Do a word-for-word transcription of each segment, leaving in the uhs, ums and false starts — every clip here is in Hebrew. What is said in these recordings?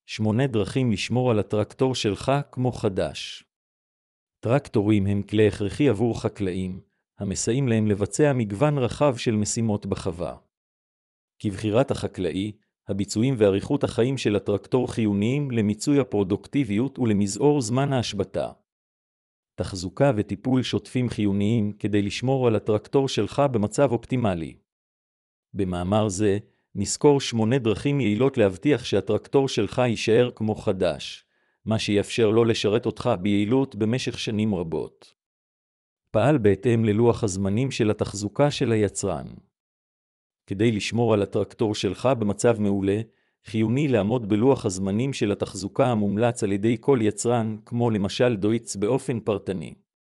שמונה דרכים לשמור על הטרקטור שלך כמו חדש. טרקטורים הם כלי הכרחי עבור חקלאים, המסייעים להם לבצע מגוון רחב של משימות בחווה. כבחירת החקלאי, הביצועים ואריכות החיים של הטרקטור חיוניים למיצוי הפרודוקטיביות ולמזעור זמן ההשבתה. תחזוקה וטיפול שוטפים חיוניים כדי לשמור על הטרקטור שלך במצב אופטימלי. במאמר זה, נזכור שמונה דרכים יעילות להבטיח שהטרקטור שלך יישאר כמו חדש, מה שיאפשר לו לשרת אותך ביעילות במשך שנים רבות. פעל בהתאם ללוח הזמנים של התחזוקה של היצרן. כדי לשמור על הטרקטור שלך במצב מעולה, חיוני לעמוד בלוח הזמנים של התחזוקה המומלץ על ידי כל יצרן, כמו למשל דויטס באופן פרטני.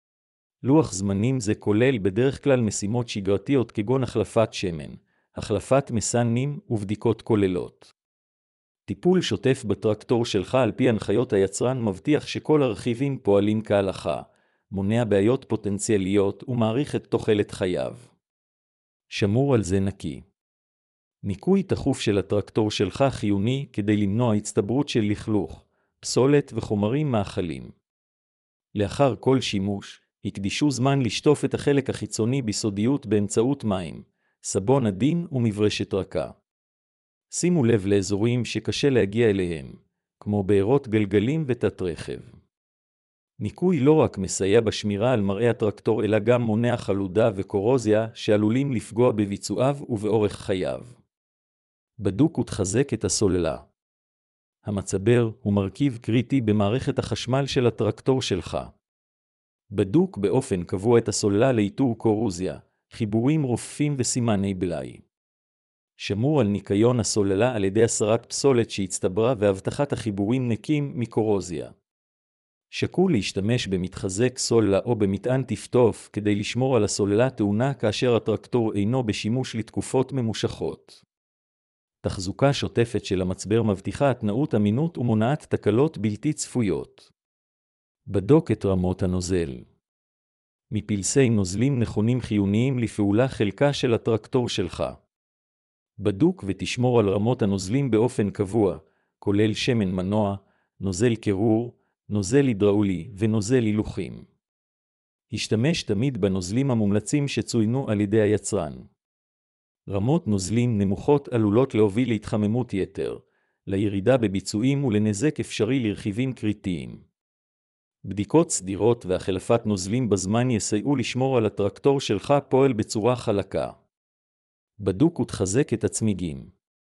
לוח זמנים זה כולל בדרך כלל משימות שגרתיות כגון החלפת שמן, החלפת מסננים ובדיקות כוללות. טיפול שוטף בטרקטור שלך על פי הנחיות היצרן מבטיח שכל הרכיבים פועלים כהלכה, מונע בעיות פוטנציאליות ומאריך את תוחלת חייו. שמור על זה נקי. ניקוי תכוף של הטרקטור שלך חיוני כדי למנוע הצטברות של לכלוך, פסולת וחומרים מאכלים. לאחר כל שימוש, הקדישו זמן לשטוף את החלק החיצוני בסודיות באמצעות מים, סבון עדין ומברשת רכה. שימו לב לאזורים שקשה להגיע אליהם, כמו בארות גלגלים ותת רכב. ניקוי לא רק מסייע בשמירה על מראה הטרקטור אלא גם מונע חלודה וקורוזיה שעלולים לפגוע בביצועיו ובאורך חייו. בדוק ותחזק את הסוללה. המצבר הוא מרכיב קריטי במערכת החשמל של הטרקטור שלך. בדוק באופן קבוע את הסוללה לאיתור קורוזיה, חיבורים רופפים וסימני בלאי. שמור על ניקיון הסוללה על ידי הסרת פסולת שהצטברה והבטחת החיבורים נקים מקורוזיה. שקול להשתמש במתחזק סוללה או במטען טפטוף כדי לשמור על הסוללה טעונה כאשר הטרקטור אינו בשימוש לתקופות ממושכות. תחזוקה שוטפת של המצבר מבטיחה התנאות אמינות ומונעת תקלות בלתי צפויות. בדוק את רמות הנוזל. מפלסי נוזלים נכונים חיוניים לפעולה חלקה של הטרקטור שלך. בדוק ותשמור על רמות הנוזלים באופן קבוע, כולל שמן מנוע, נוזל קירור, נוזל הידראולי ונוזל הילוכים. השתמש תמיד בנוזלים המומלצים שצוינו על ידי היצרן. רמות נוזלים נמוכות עלולות להוביל להתחממות יתר, לירידה בביצועים ולנזק אפשרי לרכיבים קריטיים. בדיקות סדירות והחלפת נוזלים בזמן יסייעו לשמור על הטרקטור שלך פועל בצורה חלקה. בדוק ותחזק את הצמיגים.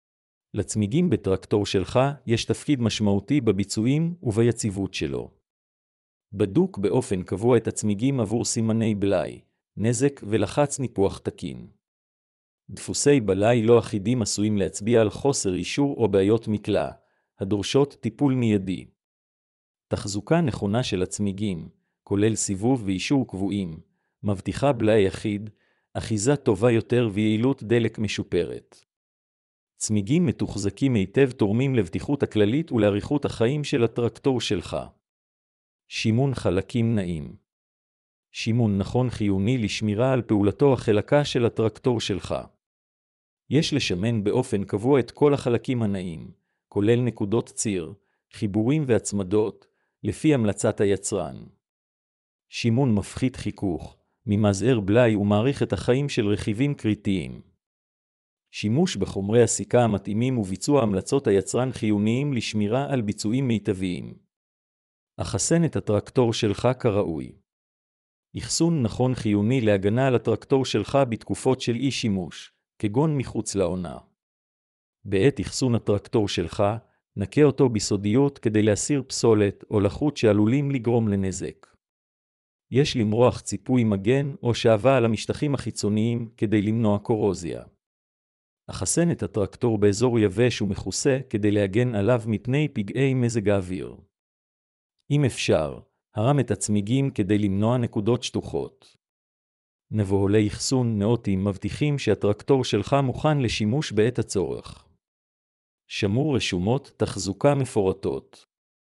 לצמיגים בטרקטור שלך יש תפקיד משמעותי בביצועים וביציבות שלו. בדוק באופן קבוע את הצמיגים עבור סימני בלאי, נזק ולחץ ניפוח תקין. דפוסי בלאי לא אחידים עשויים להצביע על חוסר אישור או בעיות מקלע, הדורשות טיפול מיידי. תחזוקה נכונה של הצמיגים, כולל סיבוב ואישור קבועים, מבטיחה בלאי יחיד, אחיזה טובה יותר ויעילות דלק משופרת. צמיגים מתוחזקים היטב תורמים לבטיחות הכללית ולאריכות החיים של הטרקטור שלך. שימון חלקים נעים. שימון נכון חיוני לשמירה על פעולתו החלקה של הטרקטור שלך. יש לשמן באופן קבוע את כל החלקים הנעים, כולל נקודות ציר, חיבורים והצמדות, לפי המלצת היצרן. שימון מפחית חיכוך, ממזער בלאי ומאריך את החיים של רכיבים קריטיים. שימוש בחומרי הסיכה המתאימים וביצוע המלצות היצרן חיוניים לשמירה על ביצועים מיטביים. אחסן את הטרקטור שלך כראוי. אחסון נכון חיוני להגנה על הטרקטור שלך בתקופות של אי שימוש, כגון מחוץ לעונה. בעת אחסון הטרקטור שלך, נקה אותו בסודיות כדי להסיר פסולת או לחות שעלולים לגרום לנזק. יש למרוח ציפוי מגן או שעווה על המשטחים החיצוניים כדי למנוע קורוזיה. אחסן את הטרקטור באזור יבש ומכוסה כדי להגן עליו מפני פגעי מזג האוויר. אם אפשר, הרם את הצמיגים כדי למנוע נקודות שטוחות. נבוהלי אחסון נאותים מבטיחים שהטרקטור שלך מוכן לשימוש בעת הצורך. שמור רשומות תחזוקה מפורטות.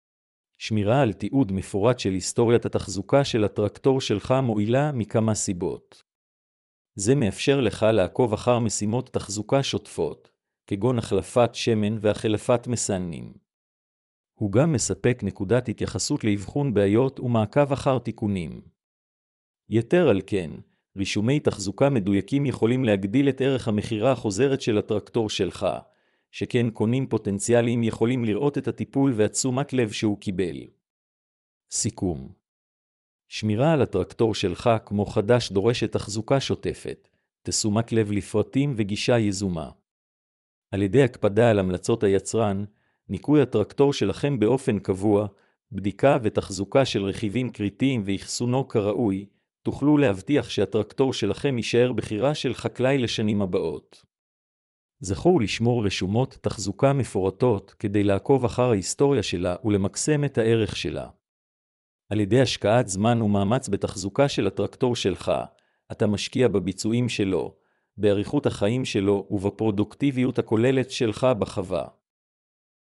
שמירה על תיעוד מפורט של היסטוריית התחזוקה של הטרקטור שלך מועילה מכמה סיבות. זה מאפשר לך לעקוב אחר משימות תחזוקה שוטפות, כגון החלפת שמן והחלפת מסננים. הוא גם מספק נקודת התייחסות לאבחון בעיות ומעקב אחר תיקונים. יתר על כן, רישומי תחזוקה מדויקים יכולים להגדיל את ערך המחירה החוזרת של הטרקטור שלך, שכן קונים פוטנציאליים יכולים לראות את הטיפול והתשומת לב שהוא קיבל. סיכום. שמירה על הטרקטור שלך כמו חדש דורשת תחזוקה שוטפת, תשומת לב לפרטים וגישה יזומה. על ידי הקפדה על המלצות היצרן, ניקוי הטרקטור שלכם באופן קבוע, בדיקה ותחזוקה של רכיבים קריטיים ואחסונו כראוי, תוכלו להבטיח שהטרקטור שלכם יישאר בחירה של חקלאי לשנים הבאות. זכור לשמור רשומות תחזוקה מפורטות כדי לעקוב אחר ההיסטוריה שלה ולמקסם את הערך שלה. על ידי השקעת זמן ומאמץ בתחזוקה של הטרקטור שלך, אתה משקיע בביצועים שלו, באריכות החיים שלו ובפרודוקטיביות הכוללת שלך בחווה.